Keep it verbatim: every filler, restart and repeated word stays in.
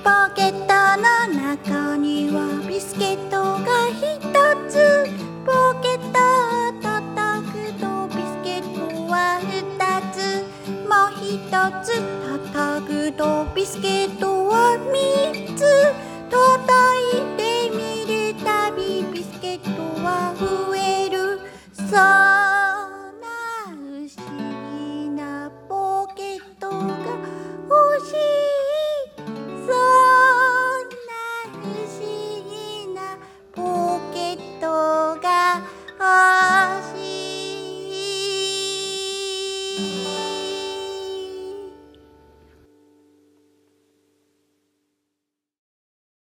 ポケットの中にはビスケットがひとつ。ポケットを叩くとビスケットはふたつ。もうひとつ叩くとビスケットはみっつ。叩いてみるたびビスケットは増える。さ